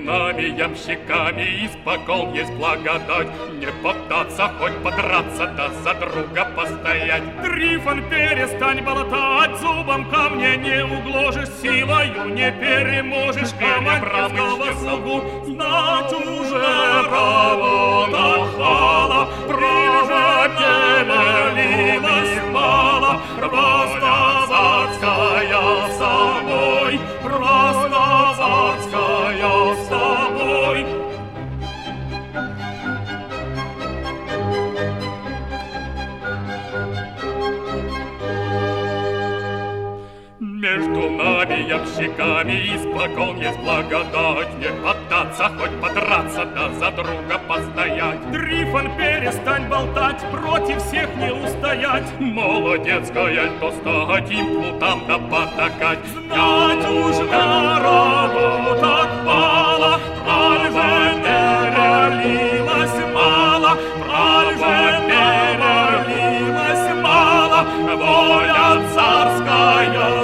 нами, ямщиками, испокон есть благодать. Не поддаться, хоть подраться, да за друга постоять. Трифон, перестань болтать, зубом ко мне не угложишь, силою не переможешь командирского слугу. Знать уже работа хала, право делилась мало, Простоватская с тобой, Простоватская с тобой. Между нами, ямщиками, испокон есть благодать. Не поддаться, хоть подраться, да за друга постоять. Трифон, перестань болтать, против всех не устоять. Молодецкая, то стать им плутам да потакать. Знать уж народу так мало, аль же перелилось мало, аль же перелилось мало, воля царская